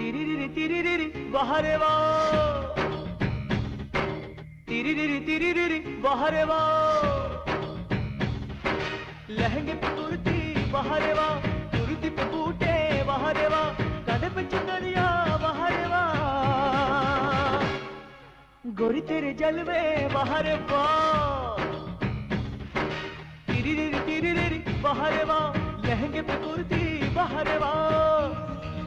तिरिरिरि बहरे वाह, तिरिरिरि बहरे वाह, लहंगे पे कुर्ती बहरे वाह, कुर्ती पे बूटे बहरे वाह, कंधे पे चुनरिया बहरे वाह, गोरी तेरे जलवे बहरे वाह, तिरिरिरि बहरे वाह, लहंगे पे कुर्ती बहरे वाह।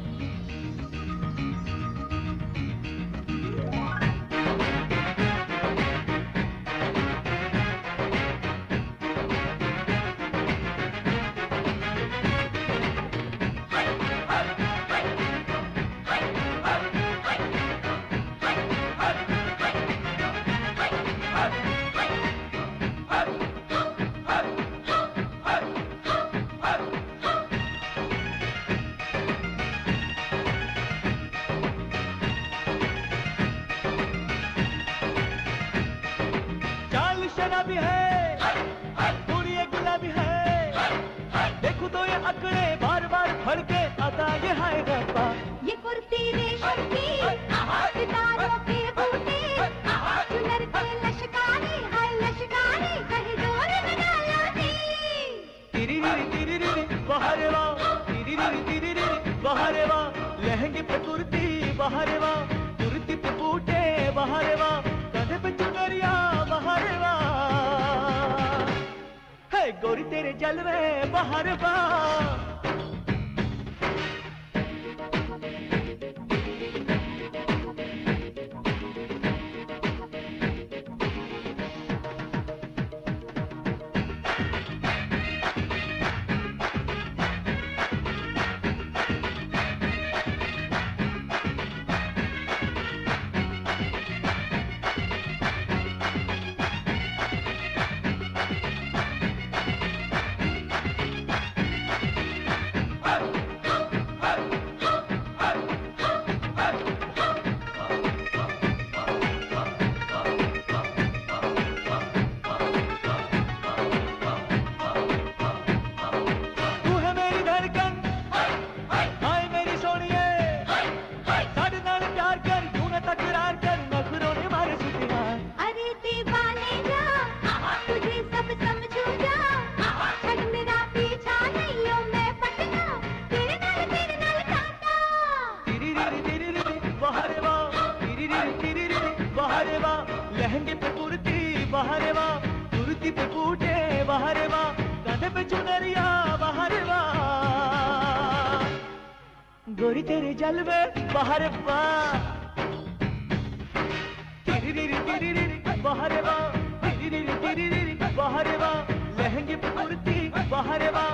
भी है पूरी एक गुलाबी है, देखो तो ये अकड़े बार बार फड़के आता ये हाय रब्बा, ये कुर्ती रेशम की सितारों के बूटे, चुनर के लश्कारे हाय लश्कारे कहीं जोर लगा लाती, तिरिरिरि बहरे वाह, तिरिरिरि बहरे वाह, लहंगे पे कुर्ती बहरे वाह, कुर्ती पे बूटे बहरे वाह, कंधे पे चुनरिया बहरे वाह, गोरी तेरे जलवे बहरे वाह। लहंगे पे कुर्ती बहरे वाह, कुर्ती पे बूटे बहरे वाह, कंधे पे चुनरिया बहरे वाह, गोरी तेरे जलवे बहरे वाह, तिरिरिरि बहरे वाह, तिरिरिरि बहरे वाह, लहंगे पे कुर्ती बहरे वाह,